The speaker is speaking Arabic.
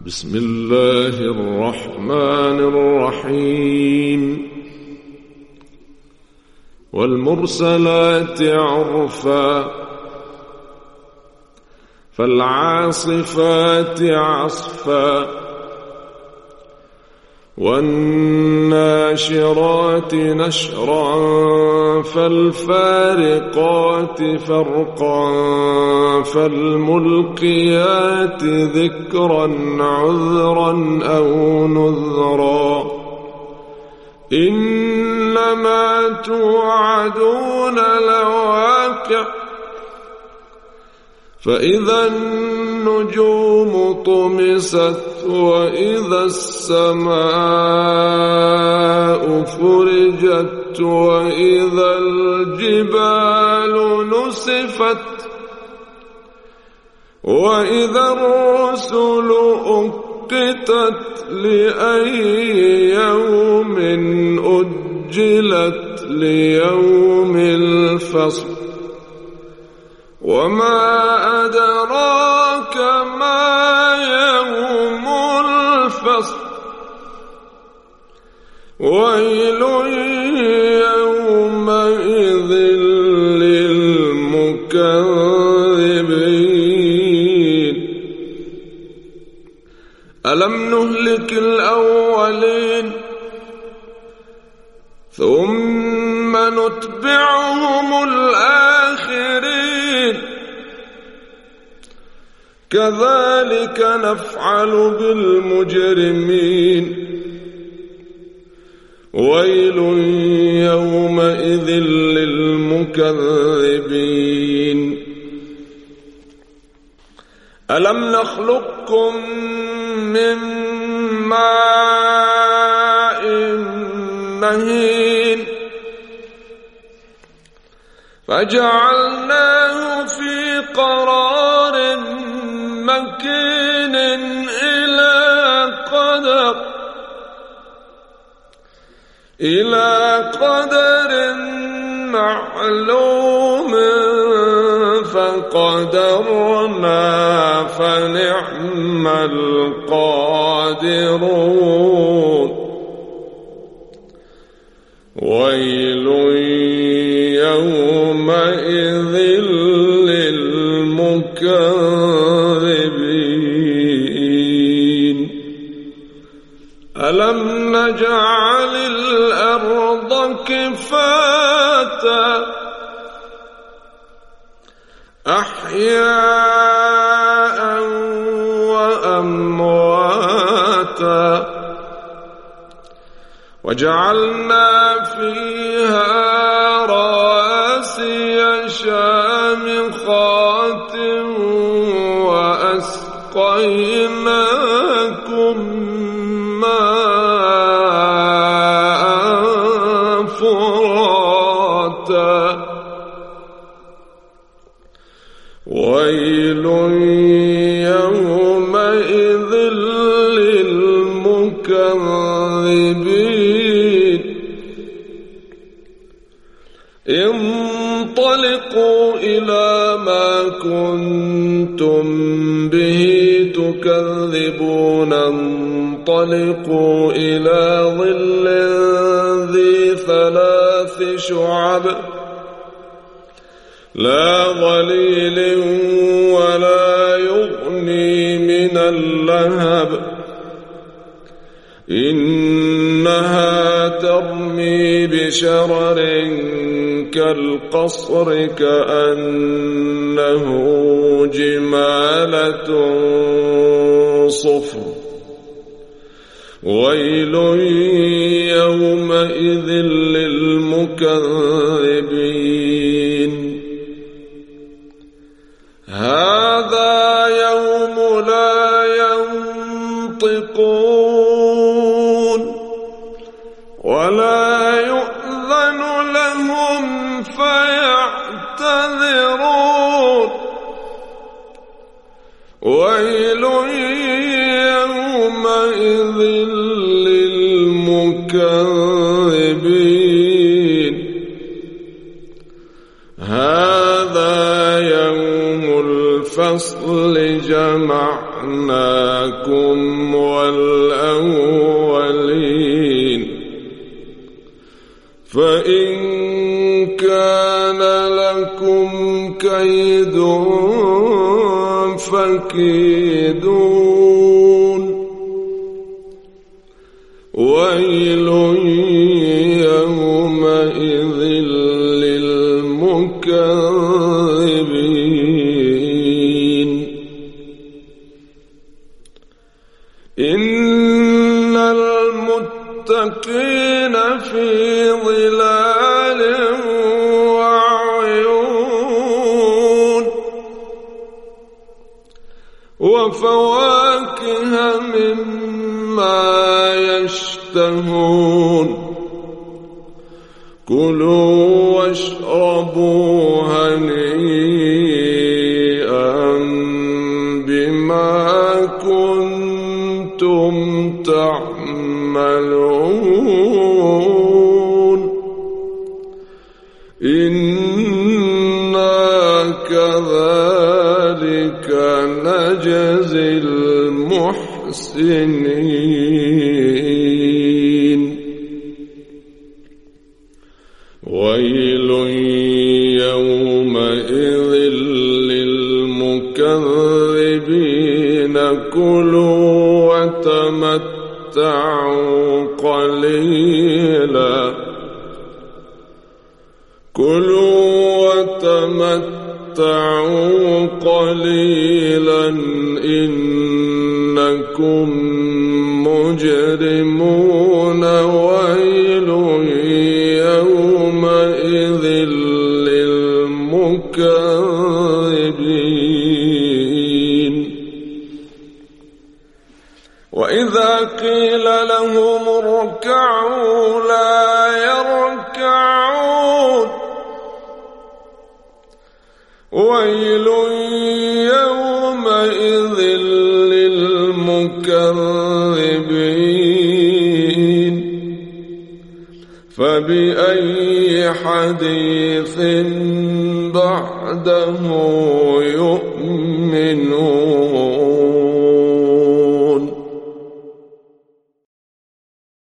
بسم الله الرحمن الرحيم والمرسلات عرفا فالعاصفات عصفا والناشرات نشرا فالفارقات فرقا فالملقيات ذكرا عذرا أو نذرا إنما توعدون لواقع فإذا النجوم طمست وإذا السماء فرجت وإذا الجبال نسفت وإذا الرسل أقتت لأي يوم أجلت ليوم الفصل وما أدراك ما يوم الفصل ويل يومئذ للمكذبين ألم نهلك الأولين ثم نتبعهم الآخرين كذلك نفعل بالمجرمين ويل يومئذ للمكذبين ألم نخلقكم من ماء مهين فجعلناه في قرار مكين إلى قدر معلوم فقدرنا فنعم القادرون ويل يومئذ للمكذبين ألم نجعل الأرض كفاتا أحياء وأمواتا وجعلنا فيها رواسي شامخات وأسقيناكم ماء فراتا ويل يومئذ للمكذبين انطلقوا إلى ما كنتم به تكذبون انطلقوا إلى ظل ذي 3 شعب لا ظليل ولا يغني من اللهب إنها ترمي بشرر كالقصر كأنه جمالة صفر ويل يومئذ للمكذبين هذا يوم لا ينطقون ولا يؤذن لهم فيعتذرون ويل يومئذ للمكذبين هذا يوم الفصل جمعناكم إياكم والأولين فإن كان لكم كيد فكيدون ويل يومئذ للمكذبين إن المتقين في ظلال وعيون وفواكه مما يشتهون كلوا واشربوا هنيئا بما كنتم تعملون إنا كذلك نجزي المحسنين ويل يومئذ للمكذبين كلوا وتمتعوا قليلا إنكم مجرمون ويل يومئذ للمكذبين وإذا قيل لهم اركعوا لا يركعون ويل يومئذ للمكذبين فبأي حديث بعده يؤمنون